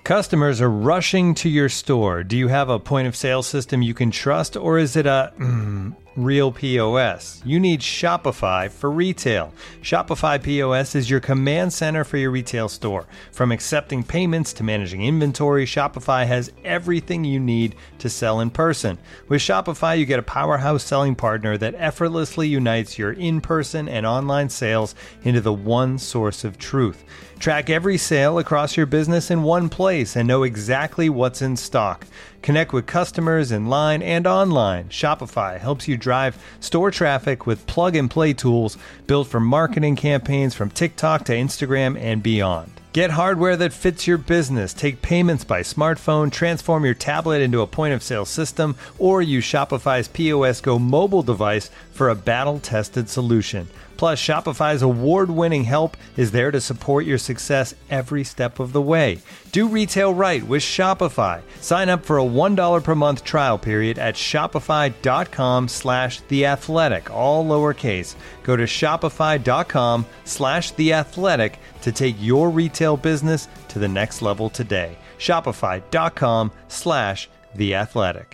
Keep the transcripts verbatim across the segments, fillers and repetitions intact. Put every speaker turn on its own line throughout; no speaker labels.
Customers are rushing to your store. Do you have a point of sale system you can trust, or is it a mm, real P O S? You need Shopify for retail. Shopify P O S is your command center for your retail store. From accepting payments to managing inventory, Shopify has everything you need to sell in person. With Shopify, you get a powerhouse selling partner that effortlessly unites your in-person and online sales into the one source of truth. Track every sale across your business in one place and know exactly what's in stock. Connect with customers in line and online. Shopify helps you drive store traffic with plug-and-play tools built for marketing campaigns from TikTok to Instagram and beyond. Get hardware that fits your business. Take payments by smartphone, transform your tablet into a point-of-sale system, or use Shopify's P O S Go mobile device for a battle-tested solution. Plus, Shopify's award-winning help is there to support your success every step of the way. Do retail right with Shopify. Sign up for a one dollar per month trial period at shopify.com slash theathletic, all lowercase. Go to shopify.com slash theathletic to take your retail business to the next level today. Shopify.com slash theathletic.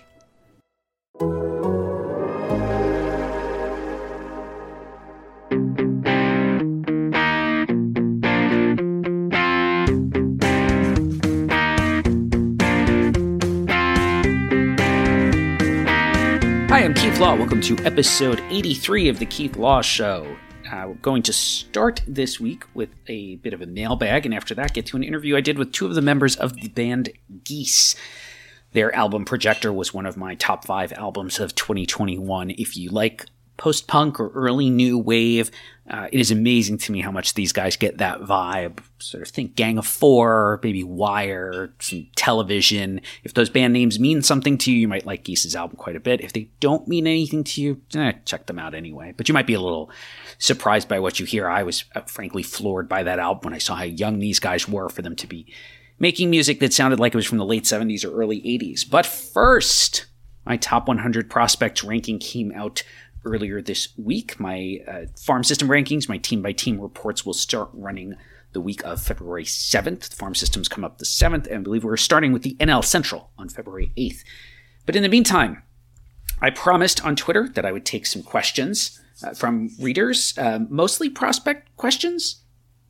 Hi, I'm Keith Law. Welcome to episode eighty-three of The Keith Law Show. Uh, we're going to start this week with a bit of a mailbag, and after that get to an interview I did with two of the members of the band Geese. Their album Projector was one of my top five albums of twenty twenty-one. If you like post-punk or early new wave, uh, it is amazing to me how much these guys get that vibe. Sort of think Gang of Four, maybe Wire, some Television. If those band names mean something to you, you might like Geese's album quite a bit. If they don't mean anything to you, eh, check them out anyway. But you might be a little surprised by what you hear. I was uh, frankly floored by that album when I saw how young these guys were for them to be making music that sounded like it was from the late seventies or early eighties. But first, my top one hundred prospects ranking came out earlier this week. My uh, farm system rankings, my team-by-team reports will start running the week of February seventh. The farm systems come up the seventh, and I believe we're starting with the N L Central on February eighth. But in the meantime, I promised on Twitter that I would take some questions uh, from readers, uh, mostly prospect questions.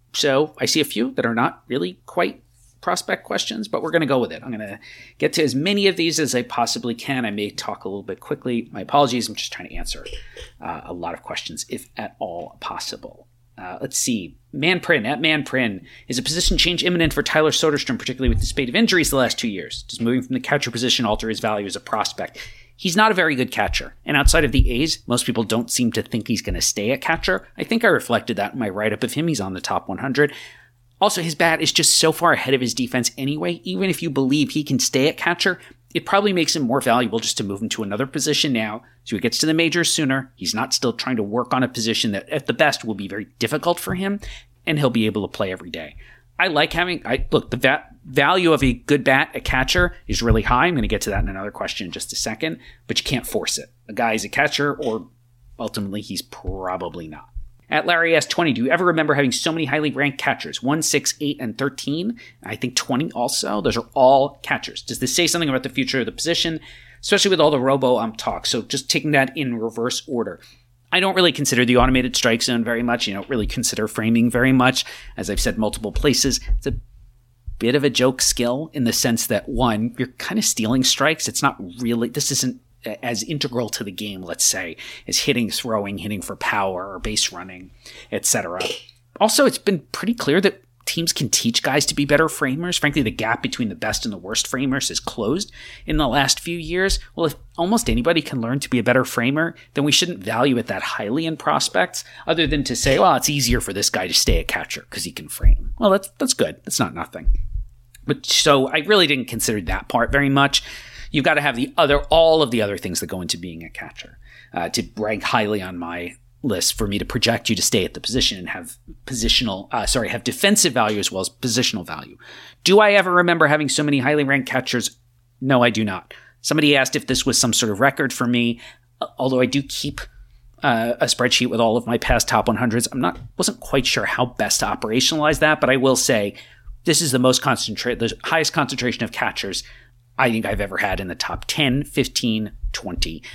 So I see a few that are not really quite prospect questions, but we're going to go with it. I'm going to get to as many of these as I possibly can. I may talk a little bit quickly. My apologies. I'm just trying to answer uh, a lot of questions, if at all possible. Uh, let's see. Manprin, at Manprin, is a position change imminent for Tyler Soderstrom, particularly with the spate of injuries the last two years? Does moving from the catcher position alter his value as a prospect? He's not a very good catcher, and outside of the A's, most people don't seem to think he's going to stay at catcher. I think I reflected that in my write-up of him. He's on the top one hundred. Also, his bat is just so far ahead of his defense anyway. Even if you believe he can stay at catcher, it probably makes him more valuable just to move him to another position now, so he gets to the majors sooner. He's not still trying to work on a position that, at the best, will be very difficult for him, and he'll be able to play every day. I like having... I Look, the va- value of a good bat at catcher is really high. I'm going to get to that in another question in just a second, but you can't force it. A guy is a catcher, or ultimately he's probably not. At Larry S twenty, do you ever remember having so many highly ranked catchers? one, six, eight, and thirteen. I think twenty also. Those are all catchers. Does this say something about the future of the position, especially with all the robo-ump talk? So just taking that in reverse order. I don't really consider the automated strike zone very much. You don't really consider framing very much. As I've said multiple places, it's a bit of a joke skill in the sense that, one, you're kind of stealing strikes. It's not really, this isn't as integral to the game, let's say, as hitting, throwing, hitting for power, or base running, et cetera. Also, it's been pretty clear that teams can teach guys to be better framers. Frankly, the gap between the best and the worst framers has closed in the last few years. Well, if almost anybody can learn to be a better framer, then we shouldn't value it that highly in prospects, other than to say, well, it's easier for this guy to stay a catcher because he can frame. Well, that's that's good. That's not nothing. But so I really didn't consider that part very much. You've got to have the other, all of the other things that go into being a catcher uh, to rank highly on my list for me to project you to stay at the position and have positional, uh, sorry, have defensive value as well as positional value. Do I ever remember having so many highly ranked catchers? No, I do not. Somebody asked if this was some sort of record for me, although I do keep uh, a spreadsheet with all of my past top one hundreds. I'm not, wasn't quite sure how best to operationalize that, but I will say This is the most concentrate, the highest concentration of catchers I think I've ever had in the top ten, fifteen, twenty.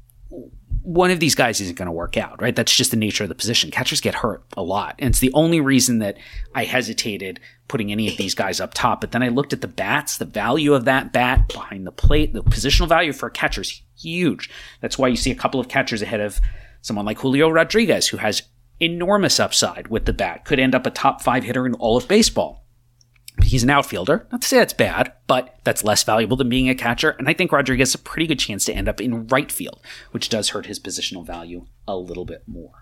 One of these guys isn't going to work out, right? That's just the nature of the position. Catchers get hurt a lot. And it's the only reason that I hesitated putting any of these guys up top. But then I looked at the bats, the value of that bat behind the plate, the positional value for a catcher is huge. That's why you see a couple of catchers ahead of someone like Julio Rodriguez, who has enormous upside with the bat, could end up a top five hitter in all of baseball. He's an outfielder. Not to say that's bad, but that's less valuable than being a catcher. And I think Rodriguez has a pretty good chance to end up in right field, which does hurt his positional value a little bit more.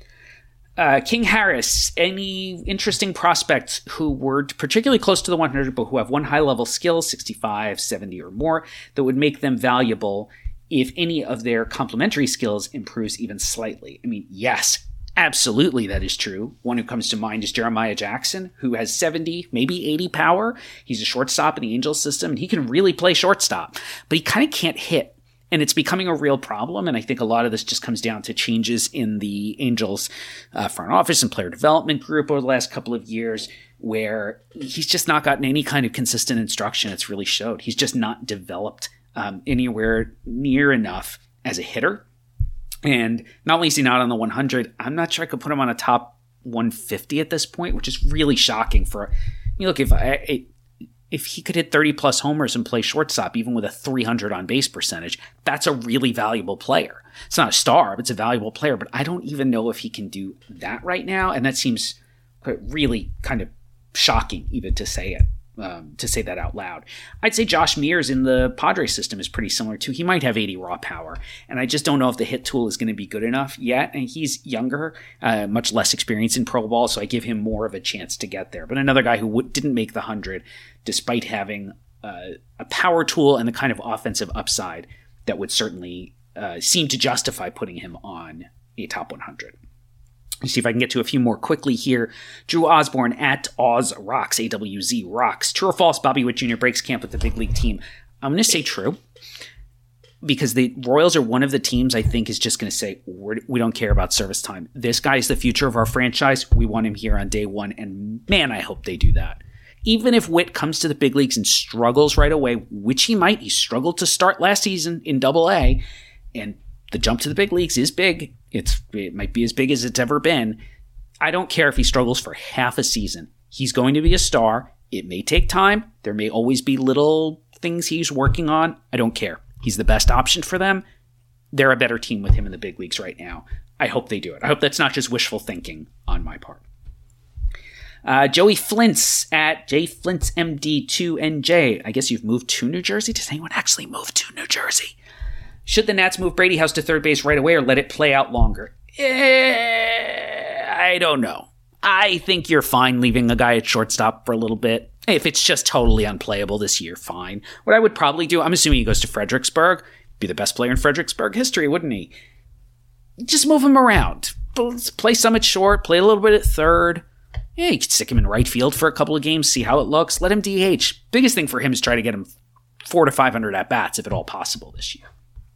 Uh, King Harris, any interesting prospects who were particularly close to the one hundred, but who have one high-level skill, sixty-five, seventy or more, that would make them valuable if any of their complementary skills improves even slightly? I mean, yes, absolutely, that is true. One who comes to mind is Jeremiah Jackson, who has seventy, maybe eighty power. He's a shortstop in the Angels system, and he can really play shortstop, but he kind of can't hit. And it's becoming a real problem, and I think a lot of this just comes down to changes in the Angels uh, front office and player development group over the last couple of years, where he's just not gotten any kind of consistent instruction. It's really showed. He's just not developed um, anywhere near enough as a hitter. And not only is he not on the one hundred, I'm not sure I could put him on a top one fifty at this point, which is really shocking for, I mean, look, if I, if he could hit thirty plus homers and play shortstop, even with a three hundred on base percentage, that's a really valuable player. It's not a star, but it's a valuable player, but I don't even know if he can do that right now. And that seems really kind of shocking even to say it. Um, to say that out loud. I'd say Josh Mears in the Padres system is pretty similar too. He might have eighty raw power, and I just don't know if the hit tool is going to be good enough yet. And he's younger, uh, much less experience in pro ball, so I give him more of a chance to get there. But another guy who w- didn't make the one hundred, despite having uh, a power tool and the kind of offensive upside that would certainly uh, seem to justify putting him on a top one hundred. Let's see if I can get to a few more quickly here. Drew Osborne at Oz Rocks, A W Z Rocks. True or false, Bobby Witt Junior breaks camp with the big league team? I'm going to say true, because the Royals are one of the teams I think is just going to say, We're, we don't care about service time. This guy is the future of our franchise. We want him here on day one, and man, I hope they do that. Even if Witt comes to the big leagues and struggles right away, which he might, he struggled to start last season in Double A, and the jump to the big leagues is big. It's It might be as big as it's ever been. I don't care if he struggles for half a season. He's going to be a star. It may take time. There may always be little things he's working on. I don't care. He's the best option for them. They're a better team with him in the big leagues right now. I hope they do it. I hope that's not just wishful thinking on my part. Uh, Joey Flint's at J Flint's M D two N J. I guess you've moved to New Jersey. Does anyone actually move to New Jersey? Should the Nats move Brady House to third base right away or let it play out longer? Eh, I don't know. I think you're fine leaving a guy at shortstop for a little bit. If it's just totally unplayable this year, fine. What I would probably do, I'm assuming he goes to Fredericksburg, be the best player in Fredericksburg history, wouldn't he? Just move him around. Play some at short, play a little bit at third. Yeah, you could stick him in right field for a couple of games, see how it looks. Let him D H. Biggest thing for him is try to get him four to five hundred at-bats, if at all possible this year.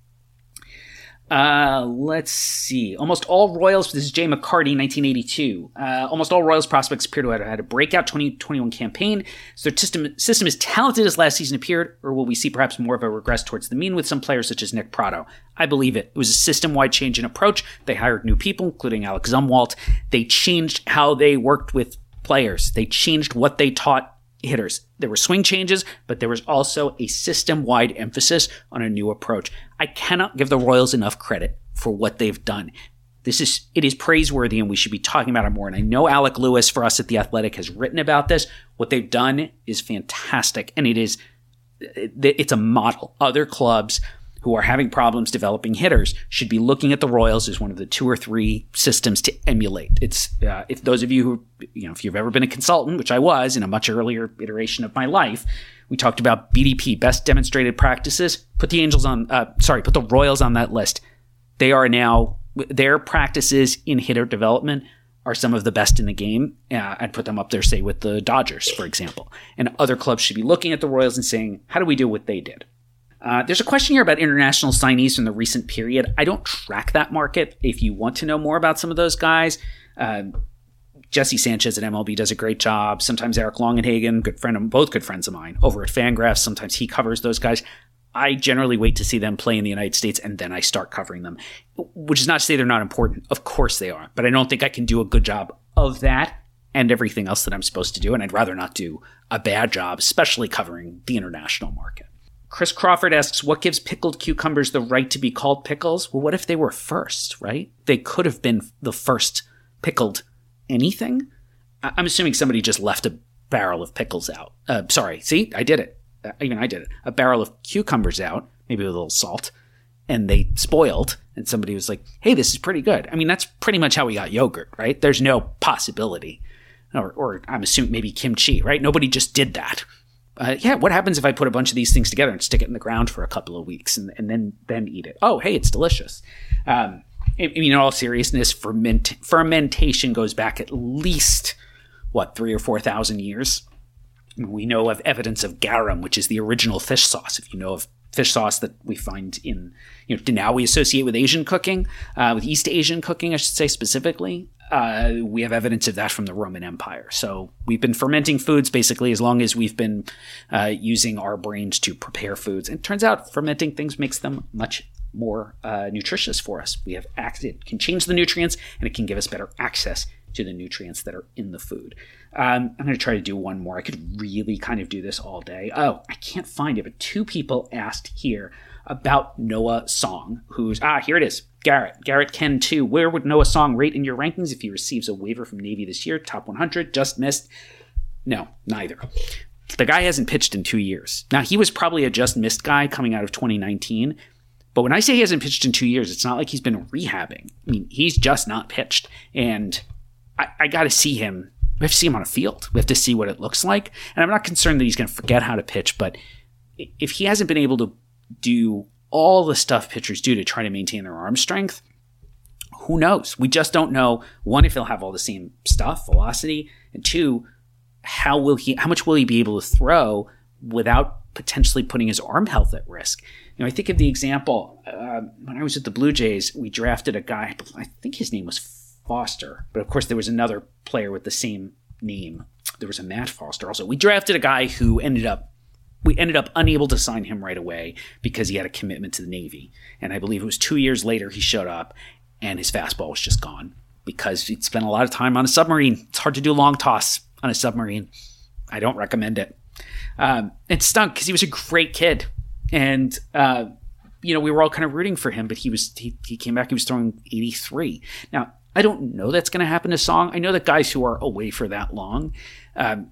Uh, let's see. Almost all Royals, this is Jay McCarty, nineteen eighty-two. Uh, almost all Royals prospects appear to have had a breakout twenty twenty-one campaign. So their system, system is talented as last season appeared, or will we see perhaps more of a regress towards the mean with some players such as Nick Pratto? I believe it. It was a system-wide change in approach. They hired new people, including Alex Zumwalt. They changed how they worked with players. They changed what they taught hitters. There were swing changes, but there was also a system-wide emphasis on a new approach. I cannot give the Royals enough credit for what they've done. This is, it is praiseworthy, and we should be talking about it more. And I know Alec Lewis for us at The Athletic has written about this. What they've done is fantastic, and it is, it's a model. Other clubs who are having problems developing hitters should be looking at the Royals as one of the two or three systems to emulate. It's uh, if those of you who, you know, if you've ever been a consultant, which I was in a much earlier iteration of my life, we talked about B D P, best demonstrated practices. Put the Angels on, uh, sorry, put the Royals on that list. They are now, their practices in hitter development are some of the best in the game. Uh, I'd put them up there, say, with the Dodgers, for example. And other clubs should be looking at the Royals and saying, how do we do what they did? Uh, there's a question here about international signees from the recent period. I don't track that market. If you want to know more about some of those guys, uh, Jesse Sanchez at M L B does a great job. Sometimes Eric Longenhagen, good friend of, both good friends of mine, over at Fangraphs. Sometimes he covers those guys. I generally wait to see them play in the United States, and then I start covering them, which is not to say they're not important. Of course they are, but I don't think I can do a good job of that and everything else that I'm supposed to do, and I'd rather not do a bad job, especially covering the international market. Chris Crawford asks, what gives pickled cucumbers the right to be called pickles? Well, what if they were first, right? They could have been the first pickled anything. I'm assuming somebody just left a barrel of pickles out. Uh, sorry, see, I did it. Uh, even I did it. A barrel of cucumbers out, maybe with a little salt, and they spoiled, and somebody was like, hey, this is pretty good. I mean, that's pretty much how we got yogurt, right? There's no possibility. Or, or I'm assuming maybe kimchi, right? Nobody just did that. Uh, yeah, what happens if I put a bunch of these things together and stick it in the ground for a couple of weeks and, and then then eat it? Oh, hey, it's delicious. Um, I mean, in all seriousness, ferment, fermentation goes back at least, what, three or four thousand years? We know of evidence of garum, which is the original fish sauce. If you know of fish sauce that we find in, you know, now we associate with Asian cooking, uh, with East Asian cooking, I should say specifically. Uh, we have evidence of that from the Roman Empire. So we've been fermenting foods basically as long as we've been uh, using our brains to prepare foods. And it turns out fermenting things makes them much more uh, nutritious for us. We have ac- it can change the nutrients, and it can give us better access to the nutrients that are in the food. Um, I'm going to try to do one more. I could really kind of do this all day. Oh, I can't find it, but two people asked here about Noah Song, who's, ah, here it is. Garrett. Garrett Ken two. Where would Noah Song rate in your rankings if he receives a waiver from Navy this year? Top one hundred, just missed? No, neither. The guy hasn't pitched in two years. Now, he was probably a just missed guy coming out of twenty nineteen. But when I say he hasn't pitched in two years, it's not like he's been rehabbing. I mean, he's just not pitched. And I, I got to see him. We have to see him on a field. We have to see what it looks like. And I'm not concerned that he's going to forget how to pitch. But if he hasn't been able to do all the stuff pitchers do to try to maintain their arm strength, who knows? We just don't know, one, if he'll have all the same stuff, velocity, and two, how will he, how much will he be able to throw without potentially putting his arm health at risk? You know, I think of the example, uh, when I was at the Blue Jays, we drafted a guy, I think his name was Foster, but of course there was another player with the same name. There was a Matt Foster also. We drafted a guy who ended up We ended up unable to sign him right away because he had a commitment to the Navy. And I believe it was two years later he showed up and his fastball was just gone because he'd spent a lot of time on a submarine. It's hard to do long toss on a submarine. I don't recommend it. Um, it stunk because he was a great kid. And, uh, you know, we were all kind of rooting for him, but he was he, he came back, he was throwing eighty-three. Now, I don't know that's going to happen to Song. I know that guys who are away for that long, um,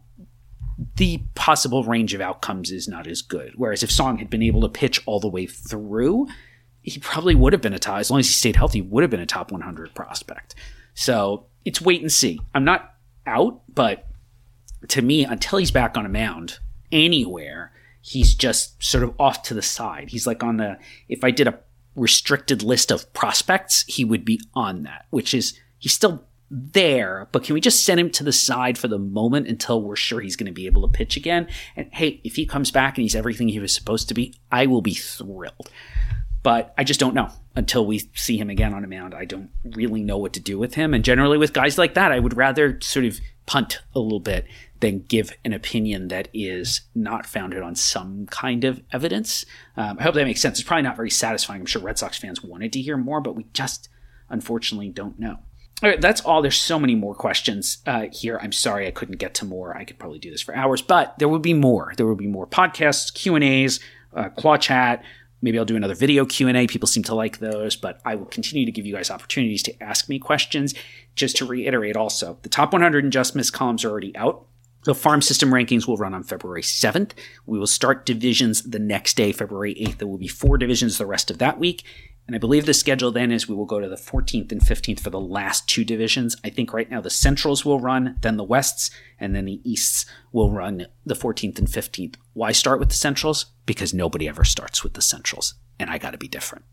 the possible range of outcomes is not as good. Whereas if Song had been able to pitch all the way through, he probably would have been a top, as long as he stayed healthy, would have been a top one hundred prospect. So it's wait and see. I'm not out, but to me, until he's back on a mound anywhere, he's just sort of off to the side. He's like on the, if I did a restricted list of prospects, he would be on that, which is, he's still there, but can we just send him to the side for the moment until we're sure he's going to be able to pitch again? And hey, if he comes back and he's everything he was supposed to be, I will be thrilled. But I just don't know until we see him again on a mound. I don't really know what to do with him. And generally with guys like that, I would rather sort of punt a little bit than give an opinion that is not founded on some kind of evidence. Um, I hope that makes sense. It's probably not very satisfying. I'm sure Red Sox fans wanted to hear more, but we just unfortunately don't know. All right, that's all. There's so many more questions uh, here. I'm sorry I couldn't get to more. I could probably do this for hours, but there will be more. There will be more podcasts, Q and A's, uh, Claw Chat. Maybe I'll do another video Q and A. People seem to like those, but I will continue to give you guys opportunities to ask me questions. Just to reiterate also, the top one hundred and Just Missed columns are already out. The farm system rankings will run on February seventh. We will start divisions the next day, February eighth. There will be four divisions the rest of that week. And I believe the schedule then is we will go to the fourteenth and fifteenth for the last two divisions. I think right now the Centrals will run, then the Wests, and then the Easts will run the fourteenth and fifteenth. Why start with the Centrals? Because nobody ever starts with the Centrals, and I got to be different.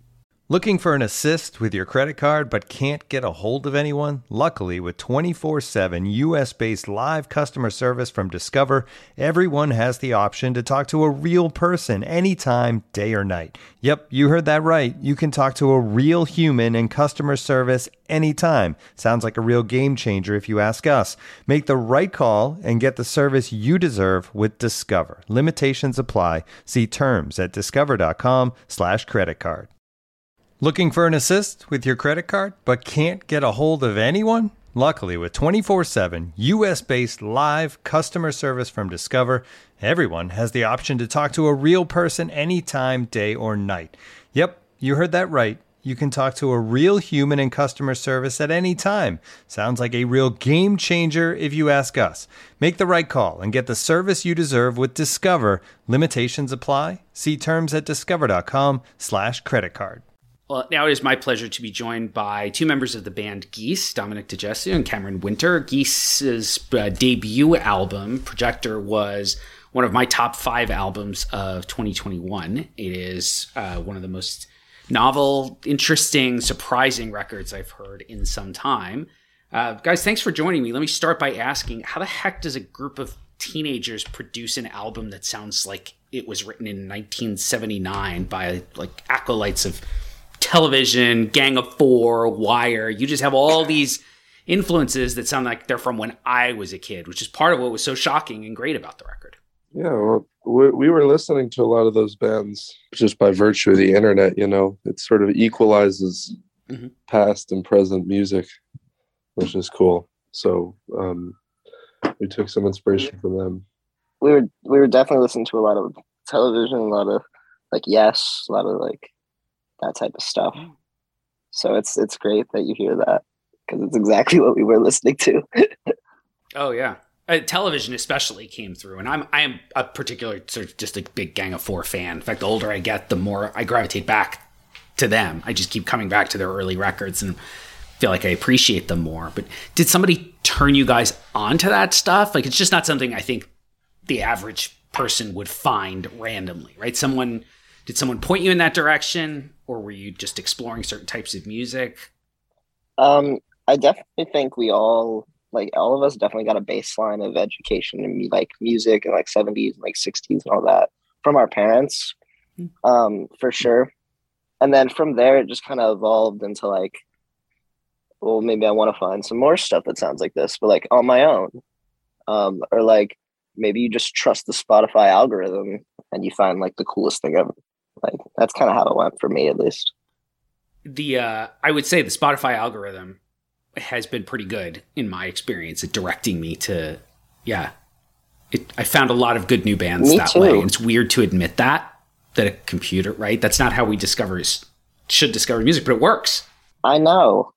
Looking for an assist with your credit card but can't get a hold of anyone? Luckily, with twenty-four seven U S-based live customer service from Discover, everyone has the option to talk to a real person anytime, day or night. Yep, you heard that right. You can talk to a real human in customer service anytime. Sounds like a real game changer if you ask us. Make the right call and get the service you deserve with Discover. Limitations apply. See terms at discover.com slash credit card. Looking for an assist with your credit card but can't get a hold of anyone? Luckily, with twenty-four seven U S-based live customer service from Discover, everyone has the option to talk to a real person anytime, day or night. Yep, you heard that right. You can talk to a real human in customer service at any time. Sounds like a real game changer if you ask us. Make the right call and get the service you deserve with Discover. Limitations apply. See terms at discover.com slash credit card.
Well, now it is my pleasure to be joined by two members of the band Geese, Dominic DeGesu and Cameron Winter. Geese's uh, debut album, Projector, was one of my top five albums of twenty twenty-one. It is uh, one of the most novel, interesting, surprising records I've heard in some time. Uh, guys, thanks for joining me. Let me start by asking, how the heck does a group of teenagers produce an album that sounds like it was written in nineteen seventy-nine by like acolytes of television, Gang of Four, Wire? You just have all these influences that sound like they're from when I was a kid, which is part of what was so shocking and great about the record.
Yeah, well, we, we were listening to a lot of those bands just by virtue of the internet, you know. It sort of equalizes mm-hmm. past and present music, which is cool. So um, we took some inspiration from them.
We were we were definitely listening to a lot of television, a lot of like Yes, a lot of like that type of stuff. So it's it's great that you hear that, because it's exactly what we were listening to.
Oh yeah, uh, television especially came through, and I'm I am a particular sort of just a big Gang of Four fan. In fact, the older I get, the more I gravitate back to them. I just keep coming back to their early records and feel like I appreciate them more. But did somebody turn you guys onto that stuff? Like, it's just not something I think the average person would find randomly, right? Someone did someone point you in that direction? Or were you just exploring certain types of music?
Um, I definitely think we all, like all of us definitely got a baseline of education and like music and like seventies and like sixties and all that from our parents, um, for sure. And then from there, it just kind of evolved into like, well, maybe I want to find some more stuff that sounds like this, but like on my own. Um, or like maybe you just trust the Spotify algorithm and you find like the coolest thing ever. Like, that's kind of how it went for me, at least.
The uh, I would say the Spotify algorithm has been pretty good in my experience at directing me to, yeah. It, I found a lot of good new bands
me
that
too.
way. And it's weird to admit that, that a computer, right? That's not how we discover, should discover music, but it works.
I know.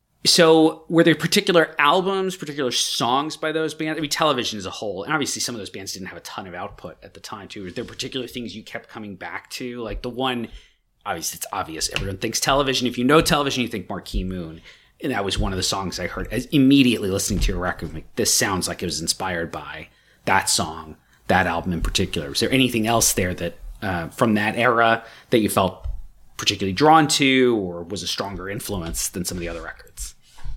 So were there particular albums, particular songs by those bands? I mean, Television as a whole, and obviously some of those bands didn't have a ton of output at the time too. Were there particular things you kept coming back to? Like the one, obviously it's obvious, everyone thinks Television. If you know Television, you think Marquee Moon. And that was one of the songs I heard as immediately listening to your record. I'm like, this sounds like it was inspired by that song, that album in particular. Was there anything else there that uh, from that era that you felt particularly drawn to, or was a stronger influence than some of the other records?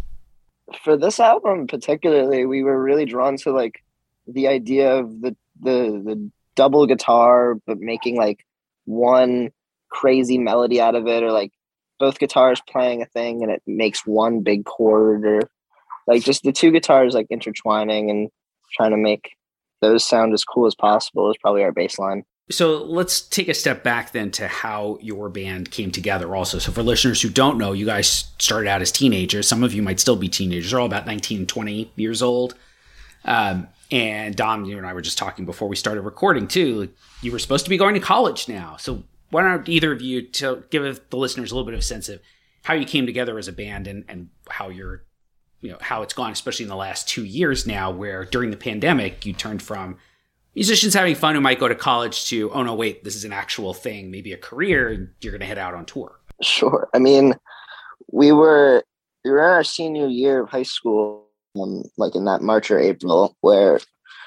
For this album particularly, we were really drawn to like the idea of the the the double guitar, but making like one crazy melody out of it, or like both guitars playing a thing and it makes one big chord, or like just the two guitars like intertwining and trying to make those sound as cool as possible is probably our baseline.
So let's take a step back then to how your band came together also. So for listeners who don't know, you guys started out as teenagers. Some of you might still be teenagers. They're all about nineteen, twenty years old. Um, and Dom, you and I were just talking before we started recording too. Like, you were supposed to be going to college now. So why don't either of you to give the listeners a little bit of a sense of how you came together as a band, and, and how you're, you know, how it's gone, especially in the last two years now, where during the pandemic, you turned from musicians having fun who might go to college to, oh no, wait, this is an actual thing, maybe a career, and you're going to head out on tour.
Sure. I mean, we were, we were in our senior year of high school, um, like in that March or April, where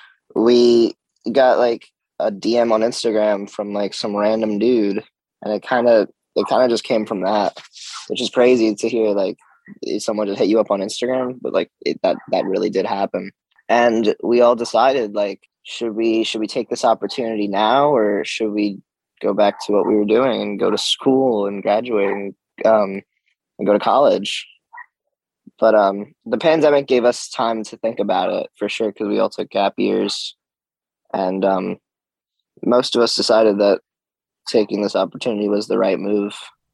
we got like a D M on Instagram from like some random dude. And it kind of, it kind of just came from that, which is crazy to hear. Like someone just hit you up on Instagram, but like it, that that really did happen. And we all decided, like, should we should we take this opportunity now, or should we go back to what we were doing and go to school and graduate and um, and go to college? But um, the pandemic gave us time to think about it for sure, because we all took gap years, and um, most of us decided that taking this opportunity was the right move,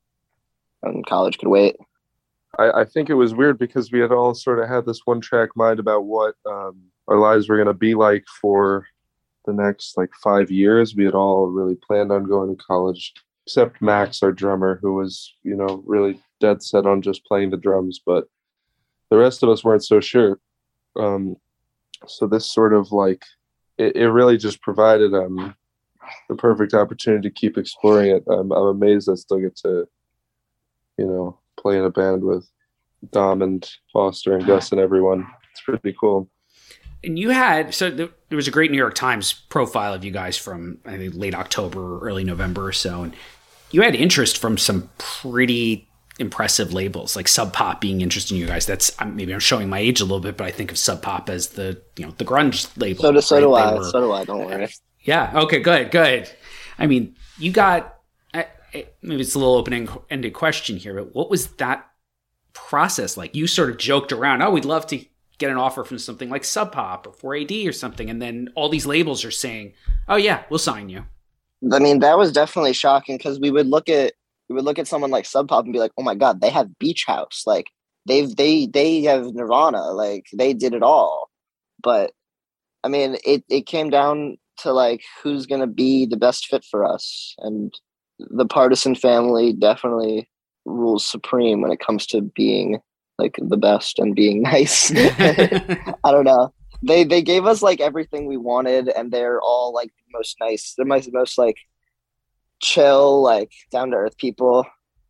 and college could wait.
I, I think it was weird because we had all sort of had this one track mind about what um, our lives were going to be like for the next like five years. We had all really planned on going to college, except Max, our drummer, who was, you know, really dead set on just playing the drums. But the rest of us weren't so sure. Um, so this sort of like, it, it really just provided um, the perfect opportunity to keep exploring it. I'm, I'm amazed I still get to, you know, play in a band with Dom and Foster and Gus and everyone. It's pretty cool.
And you had, so there was a great New York Times profile of you guys from, I think, late October, early November or so. And you had interest from some pretty impressive labels, like Sub Pop being interested in you guys. That's, maybe I'm showing my age a little bit, but I think of Sub Pop as the, you know, the grunge label.
So do, so
right?
do I.
Were,
so do I. Don't worry.
Yeah. Okay, good, good. I mean, you got, maybe it's a little open-ended question here, but what was that process like? You sort of joked around, oh, we'd love to get an offer from something like Sub Pop or four A D or something, and then all these labels are saying, oh yeah, we'll sign you.
I mean, that was definitely shocking, because we would look at we would look at someone like Sub Pop and be like, oh my god, they have Beach House, like they've they they have Nirvana, like they did it all. But I mean, it it came down to like who's gonna be the best fit for us, and the Partisan family definitely rules supreme when it comes to being like the best and being nice. I don't know. They they gave us like everything we wanted, and they're all like the most nice. They're my most like chill, like down to earth people.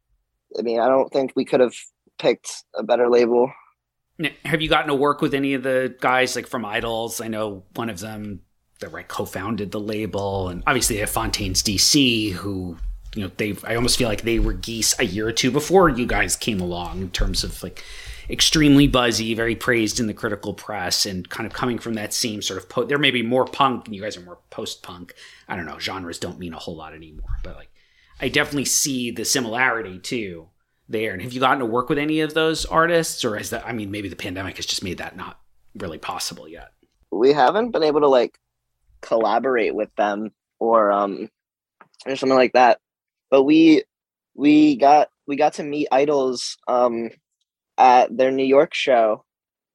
I mean, I don't think we could have picked a better label.
Have you gotten to work with any of the guys like from Idols? I know one of them that right co-founded the label, and obviously they have Fontaines D C, who, you know, they I almost feel like they were Geese a year or two before you guys came along, in terms of like extremely buzzy, very praised in the critical press, and kind of coming from that same sort of po- they're maybe more punk and you guys are more post-punk. I don't know, genres don't mean a whole lot anymore, but like I definitely see the similarity too there. And have you gotten to work with any of those artists, or is that, I mean, maybe the pandemic has just made that not really possible yet?
We haven't been able to like collaborate with them or um or something like that. But we we got we got to meet Idols um, at their New York show,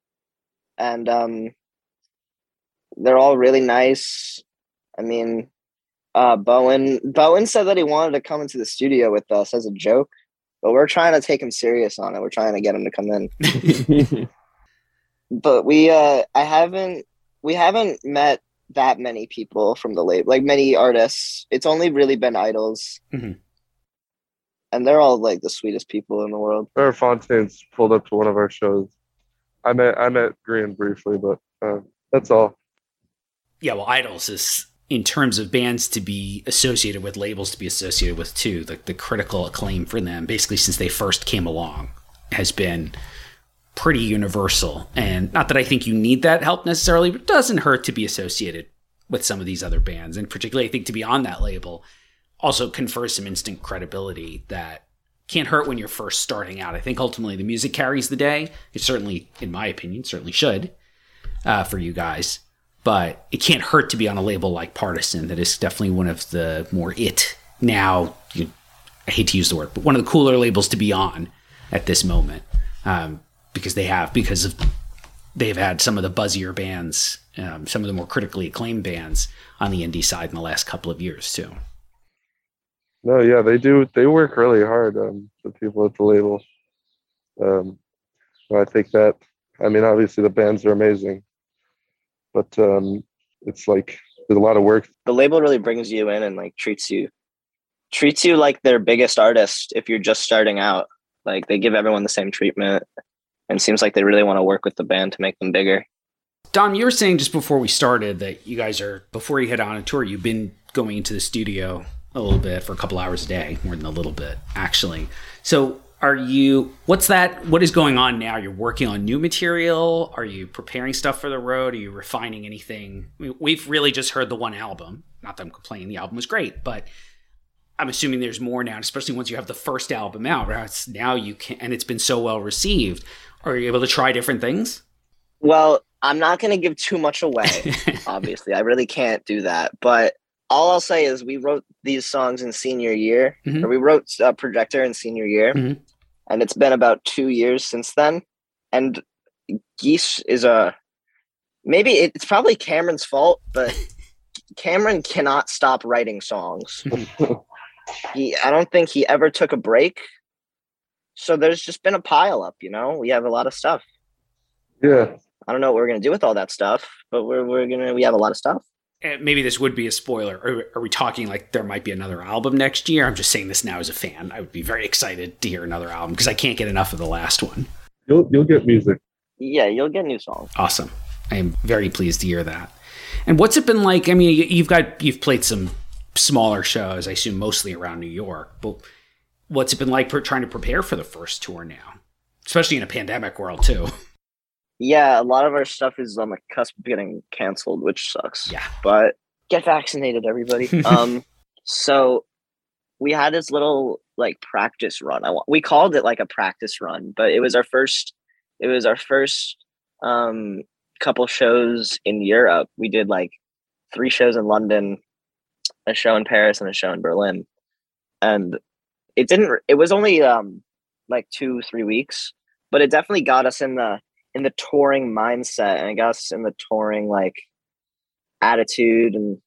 and um, they're all really nice. I mean, uh, Bowen Bowen said that he wanted to come into the studio with us as a joke, but we're trying to take him serious on it. We're trying to get him to come in. But we uh, I haven't we haven't met that many people from the label, like many artists. It's only really been Idols. Mm-hmm. And they're all like the sweetest people in the world.
Our Fontaines pulled up to one of our shows. I met I met Green briefly, but uh, that's all.
Yeah, well, Idols is, in terms of bands to be associated with, labels to be associated with too, the, the critical acclaim for them, basically since they first came along, has been pretty universal. And not that I think you need that help necessarily, but it doesn't hurt to be associated with some of these other bands. And particularly, I think to be on that label also confers some instant credibility that can't hurt when you're first starting out. I think ultimately the music carries the day. It certainly, in my opinion, certainly should uh, for you guys. But it can't hurt to be on a label like Partisan that is definitely one of the more it now, you, I hate to use the word, but one of the cooler labels to be on at this moment. Um, because they have, because of they've had some of the buzzier bands, um, some of the more critically acclaimed bands on the indie side in the last couple of years too.
No, yeah, they do. They work really hard, um, the people at the label. Um, I think that, I mean, obviously the bands are amazing, but um, it's like there's a lot of work.
The label really brings you in and like treats you, treats you like their biggest artist if you're just starting out. Like they give everyone the same treatment, and it seems like they really want to work with the band to make them bigger.
Dom, you were saying just before we started that you guys are, before you head on a tour, you've been going into the studio a little bit for a couple hours a day, more than a little bit, actually. So are you, what's that, what is going on now? You're working on new material? Are you preparing stuff for the road? Are you refining anything? I mean, we've really just heard the one album. Not that I'm complaining, the album was great, but I'm assuming there's more now, especially once you have the first album out. Right? It's, now you can, and it's been so well received. Are you able to try different things?
Well, I'm not going to give too much away, obviously. I really can't do that. But all I'll say is we wrote these songs in senior year, mm-hmm. or we wrote uh, Projector in senior year, mm-hmm. and it's been about two years since then. And Geese is a, maybe it's probably Cameron's fault, but Cameron cannot stop writing songs. he, I don't think he ever took a break. So there's just been a pile up, you know? We have a lot of stuff.
Yeah.
I don't know what we're going to do with all that stuff, but we're we're going to, we have a lot of stuff.
And maybe this would be a spoiler. Are, are we talking like there might be another album next year? I'm just saying this now as a fan. I would be very excited to hear another album because I can't get enough of the last one.
You'll you'll get music.
Yeah, you'll get new songs.
Awesome. I am very pleased to hear that. And what's it been like? I mean, you've got you've played some smaller shows, I assume mostly around New York, but what's it been like for trying to prepare for the first tour now, especially in a pandemic world too?
Yeah, a lot of our stuff is on the cusp of getting canceled, which sucks.
Yeah.
But get vaccinated, everybody. um, so we had this little like practice run. I we called it like a practice run, but it was our first. It was our first um, couple shows in Europe. We did like three shows in London, a show in Paris, and a show in Berlin. And it didn't. It was only um, like two, three weeks, but it definitely got us in the. in the touring mindset, and I guess in the touring like attitude, and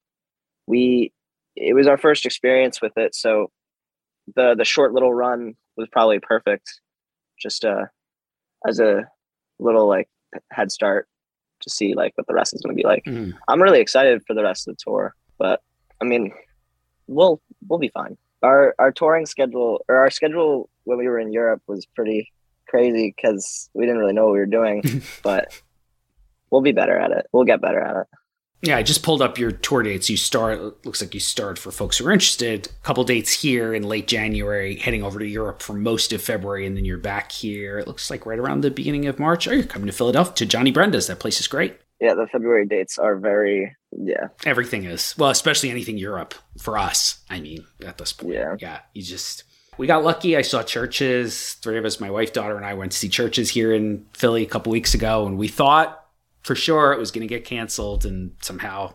we it was our first experience with it, so the the short little run was probably perfect, just uh as a little like head start to see like what the rest is going to be like. Mm. I'm really excited for the rest of the tour, but I mean we'll we'll be fine. Our our touring schedule or our schedule when we were in Europe was pretty crazy because we didn't really know what we were doing, but we'll be better at it. We'll get better at it.
Yeah, I just pulled up your tour dates. You start, looks like you started for folks who are interested, a couple dates here in late January, heading over to Europe for most of February, and then you're back here. It looks like right around the beginning of March. Oh, you're coming to Philadelphia, to Johnny Brenda's. That place is great.
Yeah, the February dates are very, yeah.
Everything is. Well, especially anything Europe for us. I mean, at this point.
Yeah.
Yeah, you just... We got lucky. I saw Churches. Three of us, my wife, daughter, and I went to see Churches here in Philly a couple weeks ago, and we thought for sure it was going to get canceled, and somehow,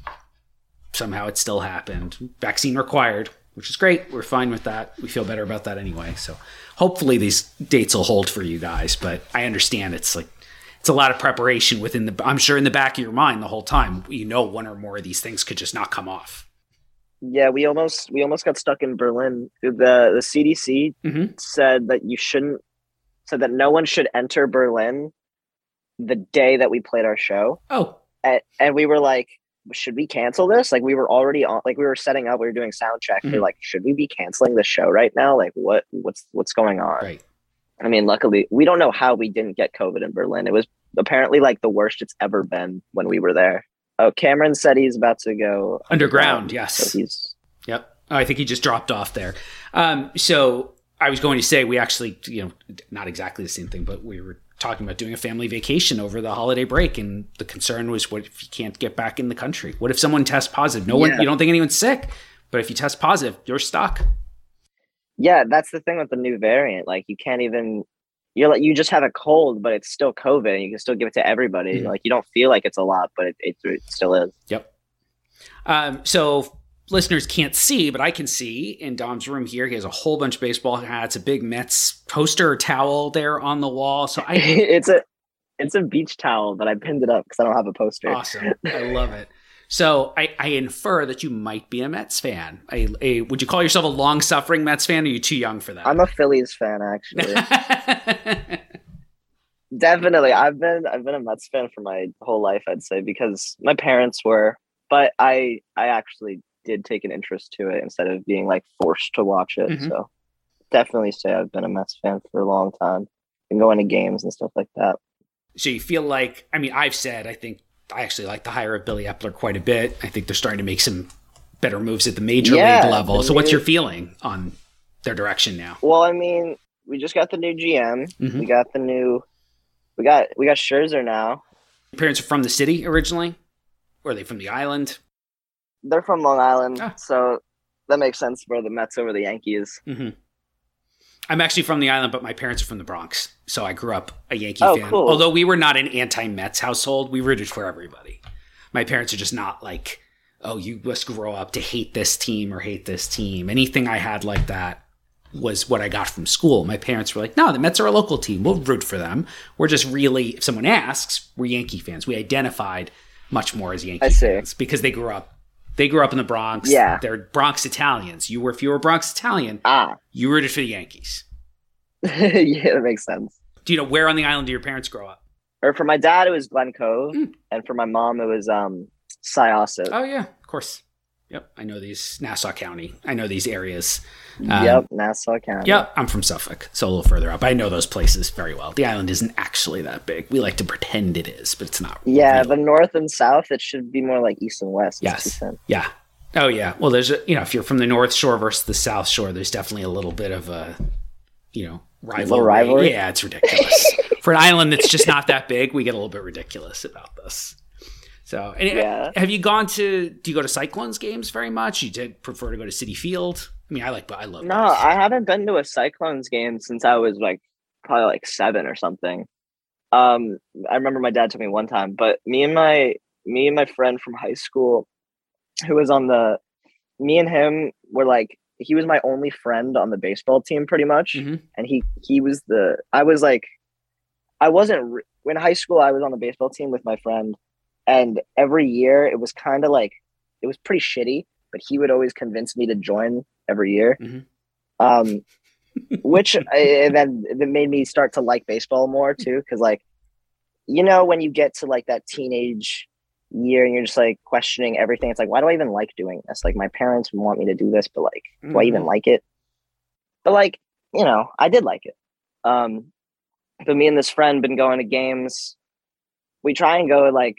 somehow it still happened. Vaccine required, which is great. We're fine with that. We feel better about that anyway. So hopefully these dates will hold for you guys, but I understand it's like, it's a lot of preparation within the, I'm sure in the back of your mind the whole time, you know, one or more of these things could just not come off.
Yeah, we almost we almost got stuck in Berlin. The the C D C mm-hmm. said that you shouldn't said that no one should enter Berlin the day that we played our show.
Oh.
And, and we were like, should we cancel this? Like we were already on like we were setting up, we were doing sound check. Mm-hmm. We we're like, should we be canceling the show right now? Like what what's what's going on?
Right.
I mean, luckily we don't know how we didn't get COVID in Berlin. It was apparently like the worst it's ever been when we were there. Oh, Cameron said he's about to go
underground. underground yes.
So he's.
Yep. Oh, I think he just dropped off there. Um, so I was going to say we actually, you know, not exactly the same thing, but we were talking about doing a family vacation over the holiday break, and the concern was, what if you can't get back in the country? What if someone tests positive? No yeah. one, you don't think anyone's sick, but if you test positive, you're stuck.
Yeah, that's the thing with the new variant. Like you can't even. You're like, you just have a cold, but it's still COVID, and you can still give it to everybody. Mm-hmm. Like you don't feel like it's a lot, but it, it, it still is.
Yep. Um, so listeners can't see, but I can see in Dom's room here. He has a whole bunch of baseball hats, a big Mets poster or towel there on the wall. So I,
it's a, it's a beach towel, but I pinned it up because I don't have a poster.
Awesome. I love it. So I, I infer that you might be a Mets fan. A, a, would you call yourself a long-suffering Mets fan, or are you too young for that?
I'm a Phillies fan, actually. Definitely. I've been I've been a Mets fan for my whole life, I'd say, because my parents were. But I I actually did take an interest to it instead of being like forced to watch it. Mm-hmm. So definitely say I've been a Mets fan for a long time. Been going to games and stuff like that.
So you feel like, I mean, I've said I think I actually like the hire of Billy Epler quite a bit. I think they're starting to make some better moves at the major
Yeah,
league level.
the
So what's
new-
your feeling on their direction now?
Well, I mean, we just got the new G M.
Mhm.
We got the new. We got we got Scherzer now.
Your parents are from the city originally? Or are they from the island?
They're from Long Island,
Ah.
so that makes sense for the Mets over the Yankees.
Mm-hmm. I'm actually from the island, but my parents are from the Bronx. So I grew up a Yankee
Oh,
fan.
cool.
Although we were not an anti-Mets household, we rooted for everybody. My parents are just not like, oh, you must grow up to hate this team or hate this team. Anything I had like that was what I got from school. My parents were like, no, the Mets are a local team. We'll root for them. We're just really, if someone asks, we're Yankee fans. We identified much more as Yankee
I see.
fans because they grew up. They grew up in the Bronx.
Yeah.
They're Bronx Italians. You were, if you were Bronx Italian,
Ah,
you rooted for the Yankees.
yeah, that makes sense.
Do you know where on the island do your parents grow up?
Or for my dad, it was Glen Cove,
Mm.
and for my mom, it was um Syosset.
Oh yeah, of course. Yep, I know these Nassau County. I know these areas. Um,
Yep, Nassau County.
Yep, I'm from Suffolk, so a little further up. I know those places very well. The island isn't actually that big. We like to pretend it is, but it's not.
Yeah,
real.
the north and south, it should be more like east and west. It's too
Yes.
thin.
Yeah. Oh yeah. Well, there's a, you know, if you're from the North Shore versus the South Shore, there's definitely a little bit of a, you know, rivalry.
rivalry?
Yeah, it's ridiculous. For an island that's just not that big, we get a little bit ridiculous about this. So, and
Yeah.
have you gone to? Do you go to Cyclones games very much? You did prefer to go to City Field? I mean, I like, I love.
No,
both.
I haven't been to a Cyclones game since I was like probably like seven or something. Um, I remember my dad took me one time, but me and my me and my friend from high school, who was on the, me and him were like, he was my only friend on the baseball team pretty much,
Mhm.
and he he was the I was like, I wasn't re- in high school. I was on the baseball team with my friend, and every year it was kind of like it was pretty shitty, but he would always convince me to join every year.
Mhm.
Um, which I, and then that made me start to like baseball more too, because like, you know, when you get to like that teenage year and you're just like questioning everything, it's like, why do I even like doing this? Like, my parents want me to do this, but like, do I even
Mhm.
like it? But like, you know, I did like it. Um, but me and this friend been going to games. We try and go like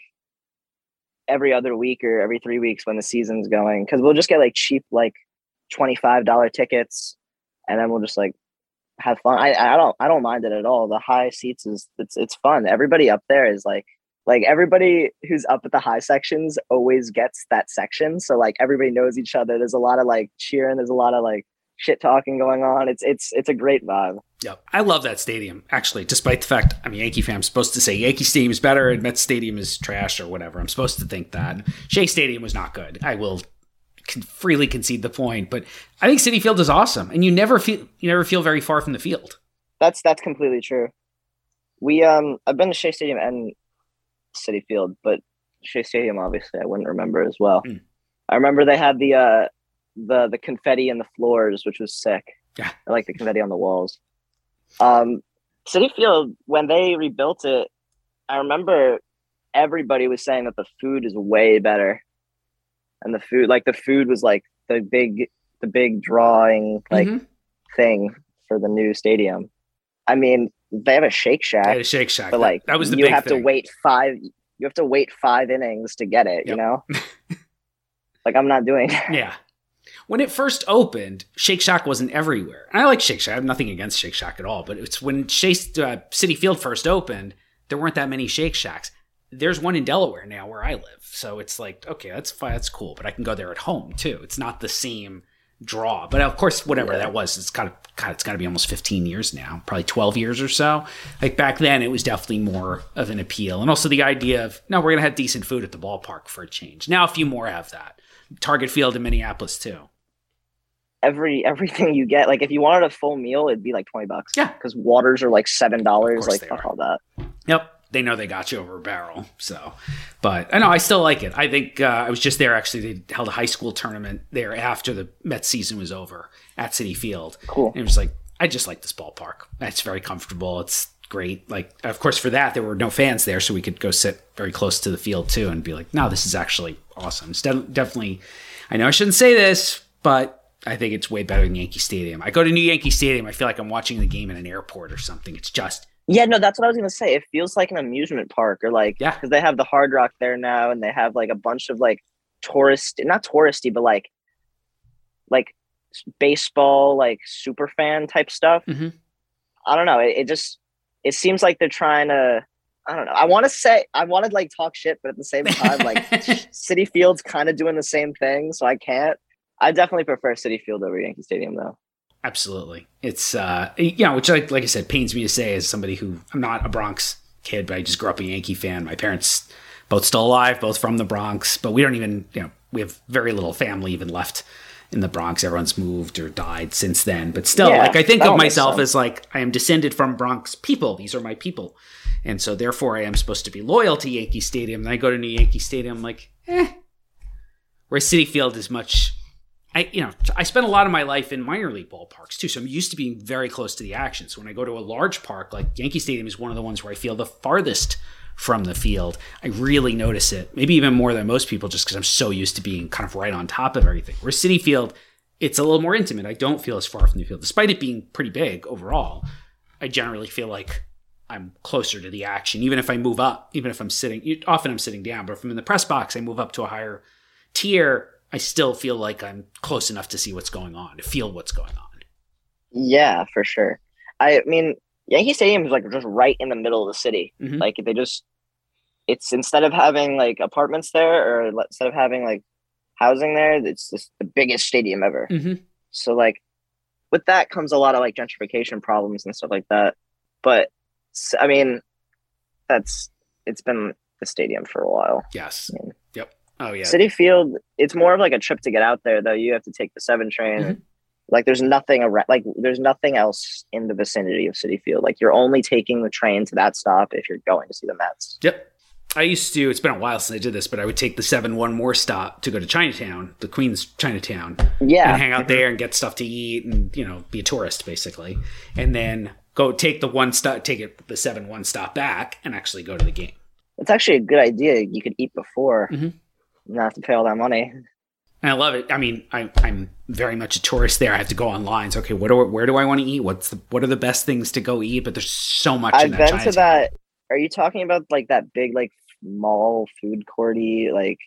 every other week or every three weeks when the season's going, because we'll just get like cheap like twenty-five dollars tickets, and then we'll just like have fun. I I don't I don't mind it at all. The high seats is it's it's fun. Everybody up there is like like everybody who's up at the high sections always gets that section. So like everybody knows each other. There's a lot of like cheering. There's a lot of like shit talking going on. It's it's it's a great vibe.
Yep. I love that stadium, actually, despite the fact I'm a Yankee fan. I'm supposed to say Yankee Stadium is better and Mets Stadium is trash or whatever. I'm supposed to think that. Shea Stadium was not good. I will con- freely concede the point, but I think Citi Field is awesome, and you never feel you never feel very far from the field.
That's that's completely true. We um I've been to Shea Stadium and Citi Field, but Shea Stadium obviously I wouldn't remember as well.
Mm.
I remember they had the uh the the confetti in the floors, which was sick.
Yeah.
I like the confetti on the walls. Um Citi Field, when they rebuilt it, I remember everybody was saying that the food is way better. And the food like the food was like the big the big drawing like
Mhm.
thing for the new stadium. I mean, they have a Shake
They had
Shack,
a Shake Shack.
but like
that was the
you
big
have
thing.
to wait five. You have to wait five innings to get it.
Yep.
You know, like I'm not doing.
Yeah. When it first opened, Shake Shack wasn't everywhere. And I like Shake Shack. I have nothing against Shake Shack at all. But it's when Shea, uh, Citi Field first opened, there weren't that many Shake Shacks. There's one in Delaware now where I live. So it's like, okay, that's fine. That's cool. But I can go there at home too. It's not the same draw. But of course, whatever
Yeah.
that was, it's got to, God, it's got to be almost fifteen years now, probably twelve years or so. Like back then, it was definitely more of an appeal. And also the idea of, no, we're going to have decent food at the ballpark for a change. Now a few more have that. Target Field in Minneapolis too.
Every everything you get, like if you wanted a full meal, it'd be like twenty bucks.
Yeah.
because waters are like seven dollars.
course
Like
they
fuck
are.
all that.
Yep. They know they got you over a barrel. So, but I know I still like it. I think uh, I was just there actually. They held a high school tournament there after the Mets season was over at Citi Field.
Cool.
And it was like, I just like this ballpark. It's very comfortable. It's great. Like, of course, for that, there were no fans there, so we could go sit very close to the field too and be like, no, this is actually awesome. It's de- definitely, I know I shouldn't say this, but I think it's way better than Yankee Stadium. I go to New Yankee Stadium, I feel like I'm watching the game in an airport or something. It's just,
Yeah, no, that's what I was gonna say. It feels like an amusement park, or like,
Yeah.
because they have the Hard Rock there now, and they have like a bunch of like tourist, not touristy, but like like baseball, like super fan type stuff.
Mm-hmm.
I don't know. It, it just it seems like they're trying to. I don't know. I want to say I want to like talk shit, but at the same time, like Citi Field's kind of doing the same thing, so I can't. I definitely prefer Citi Field over Yankee Stadium, though.
Absolutely, it's uh, you know, which like like I said, pains me to say as somebody who I'm not a Bronx kid, but I just grew up a Yankee fan. My parents both still alive, both from the Bronx, but we don't even you know we have very little family even left in the Bronx. Everyone's moved or died since then, but still, yeah, like I think of myself as like I am descended from Bronx people. These are my people. And so, therefore, I am supposed to be loyal to Yankee Stadium. And I go to New Yankee Stadium, I'm like, eh. Whereas Citi Field is much, I you know, I spent a lot of my life in minor league ballparks too. So I'm used to being very close to the action. So when I go to a large park, like Yankee Stadium is one of the ones where I feel the farthest from the field. I really notice it, maybe even more than most people, just because I'm so used to being kind of right on top of everything. Whereas Citi Field, it's a little more intimate. I don't feel as far from the field, despite it being pretty big overall. I generally feel like I'm closer to the action, even if I move up, even if I'm sitting, often I'm sitting down, but if I'm in the press box, I move up to a higher tier, I still feel like I'm close enough to see what's going on, to feel what's going on.
Yeah, for sure. I mean, Yankee Stadium is like just right in the middle of the city. Mm-hmm. Like they just, it's instead of having like apartments there or instead of having like housing there, it's just the biggest stadium ever.
Mm-hmm.
So like with that comes a lot of like gentrification problems and stuff like that. But I mean, that's it's been the stadium for a while.
Yes.
I mean,
yep. Oh yeah.
Citi Field, it's more of like a trip to get out there, though. You have to take the seven train. Mm-hmm. Like there's nothing around. Like there's nothing else in the vicinity of Citi Field. Like you're only taking the train to that stop if you're going to see the Mets.
Yep. I used to. It's been a while since I did this, but I would take the seven one more stop to go to Chinatown, the Queens Chinatown.
Yeah.
And hang out there and get stuff to eat and you know be a tourist basically, and then go take the one stop, take it the seven one stop back, and actually go to the game.
It's actually a good idea. You could eat before,
mm-hmm.
not have to pay all that money.
And I love it. I mean, I, I'm very much a tourist there. I have to go online. So, okay, what do, where do I want to eat? What's the, what are the best things to go eat? But there's so much.
I've
in that
been
Chinatown.
to that. Are you talking about like that big like mall food courty like?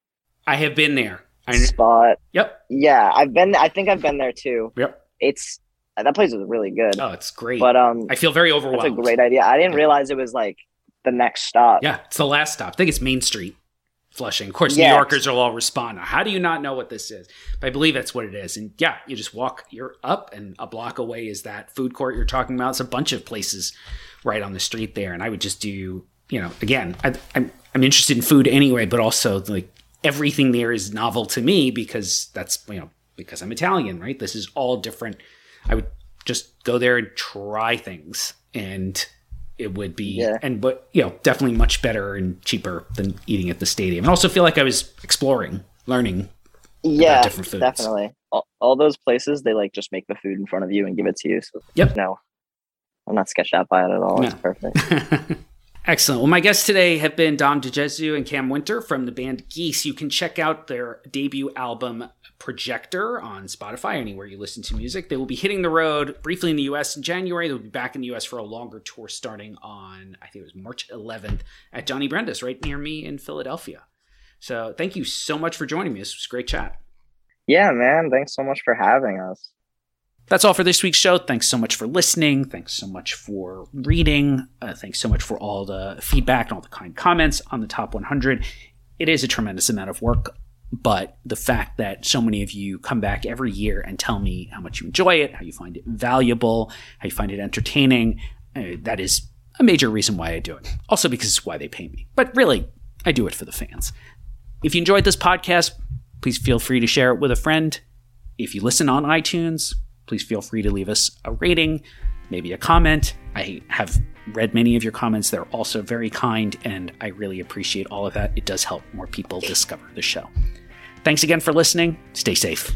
I have been there. I,
spot.
Yep.
Yeah, I've been. I think I've been there too.
Yep.
It's. That place is really good.
Oh, it's great.
But um,
I feel very overwhelmed.
That's a great idea. I didn't
yeah.
realize it was like the next stop.
Yeah, it's the last stop. I think it's Main Street, Flushing. Of course,
yeah.
New Yorkers will all respond. How do you not know what this is? But I believe that's what it is. And yeah, you just walk. You're up, and a block away is that food court you're talking about. It's a bunch of places right on the street there. And I would just do, you know, again, I, I'm I'm interested in food anyway, but also like everything there is novel to me because that's you know because I'm Italian, right? This is all different. I would just go there and try things, and it would be
yeah.
and but you know definitely much better and cheaper than eating at the stadium. And also feel like I was exploring, learning
yeah
about different foods.
Definitely all, all those places they like just make the food in front of you and give it to you. So
yep.
No, I'm not sketched out by it at all.
No.
It's perfect.
Excellent. Well, my guests today have been Dom DiGesu and Cam Winter from the band Geese. You can check out their debut album, Projector, on Spotify, anywhere you listen to music. They will be hitting the road briefly in the U S in January. They'll be back in the U S for a longer tour starting on, I think it was March eleventh, at Johnny Brenda's, right near me in Philadelphia. So thank you so much for joining me. This was a great chat.
Yeah, man. Thanks so much for having us.
That's all for this week's show. Thanks so much for listening. Thanks so much for reading. Uh, thanks so much for all the feedback and all the kind comments on the top one hundred. It is a tremendous amount of work, but the fact that so many of you come back every year and tell me how much you enjoy it, how you find it valuable, how you find it entertaining, uh, that is a major reason why I do it. Also because it's why they pay me. But really, I do it for the fans. If you enjoyed this podcast, please feel free to share it with a friend. If you listen on iTunes, please feel free to leave us a rating, maybe a comment. I have read many of your comments. They're also very kind, and I really appreciate all of that. It does help more people discover the show. Thanks again for listening. Stay safe.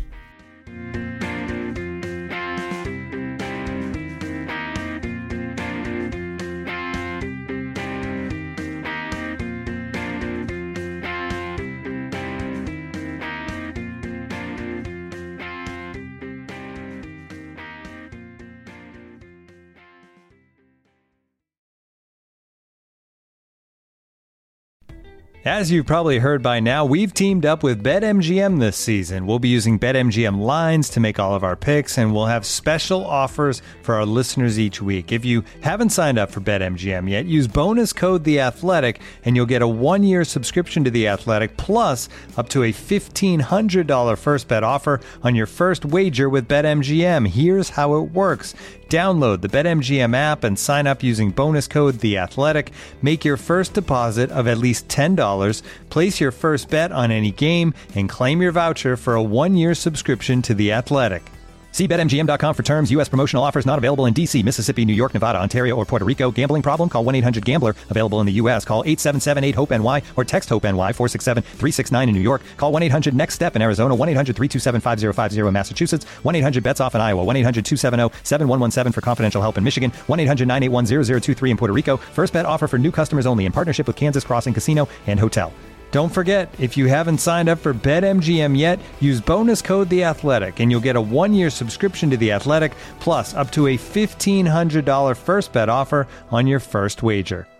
As you've probably heard by now, we've teamed up with BetMGM this season. We'll be using BetMGM lines to make all of our picks, and we'll have special offers for our listeners each week. If you haven't signed up for BetMGM yet, use bonus code The Athletic, and you'll get a one-year subscription to The Athletic, plus up to a fifteen hundred dollars first bet offer on your first wager with BetMGM. Here's how it works. Download the BetMGM app and sign up using bonus code The Athletic. Make your first deposit of at least ten dollars. Place your first bet on any game and claim your voucher for a one-year subscription to The Athletic. See Bet M G M dot com for terms. U S promotional offers not available in D C, Mississippi, New York, Nevada, Ontario, or Puerto Rico. Gambling problem? Call one eight hundred gambler. Available in the U S. Call eight seven seven eight hope N Y or text HOPE-NY four six seven three six nine in New York. Call one eight hundred next step in Arizona. one eight hundred three two seven five zero five zero in Massachusetts. one eight hundred bets off in Iowa. one eight hundred two seven zero seven one one seven for confidential help in Michigan. one eight hundred nine eight one zero zero two three in Puerto Rico. First bet offer for new customers only in partnership with Kansas Crossing Casino and Hotel. Don't forget, if you haven't signed up for BetMGM yet, use bonus code The Athletic, and you'll get a one-year subscription to The Athletic, plus up to a fifteen hundred dollars first bet offer on your first wager.